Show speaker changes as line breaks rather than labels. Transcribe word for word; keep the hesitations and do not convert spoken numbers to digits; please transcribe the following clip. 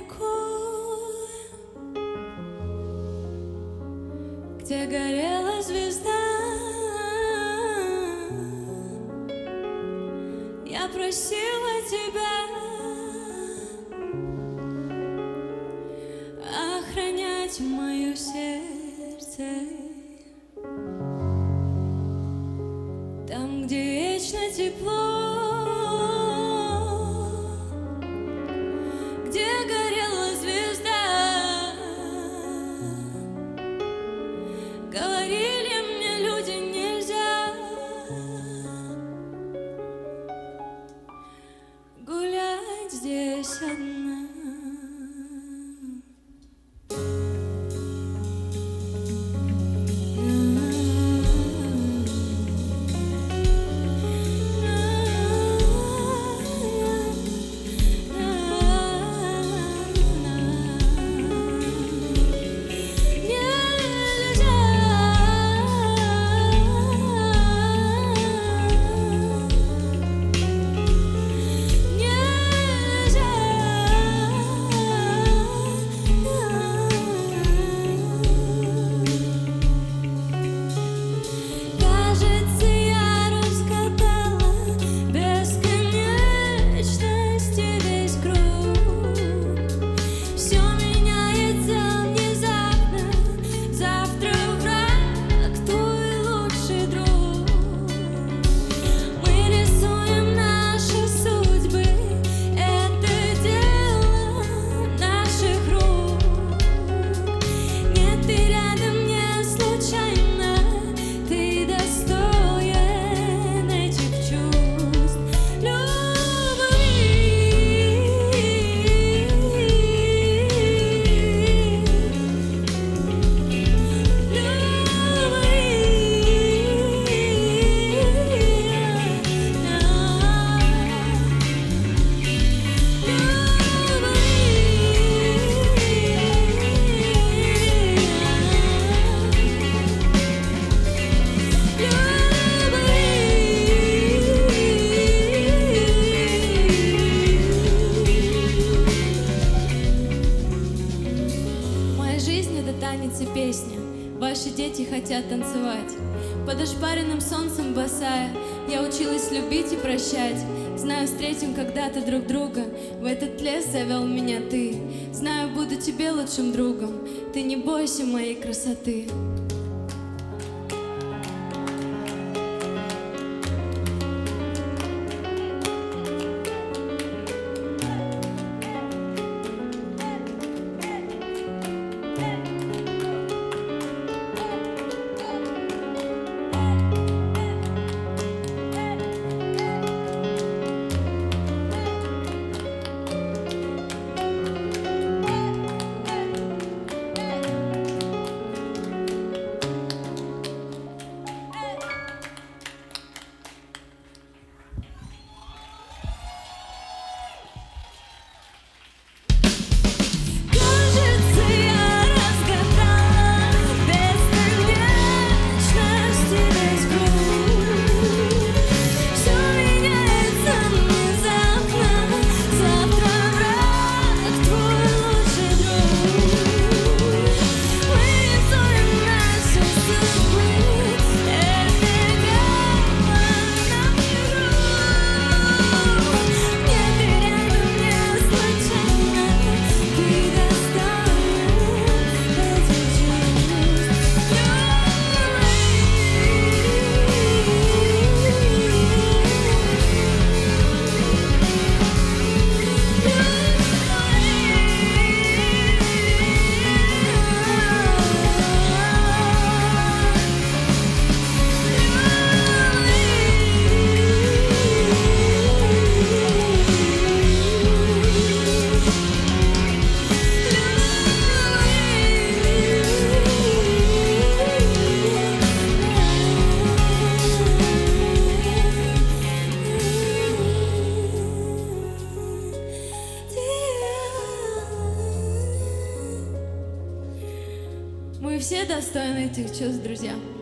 рекой, где горела звезда. Я просила тебя охранять мое сердце там, где вечно тепло, где горела звезда. Говорили мне люди, нельзя гулять здесь одна. Танец и песня, ваши дети хотят танцевать. Под ошпаренным солнцем босая, я училась любить и прощать. Знаю, встретим когда-то друг друга, в этот лес завел меня ты. Знаю, буду тебе лучшим другом, ты не бойся моей красоты. Мы все достойны этих чувств, друзья.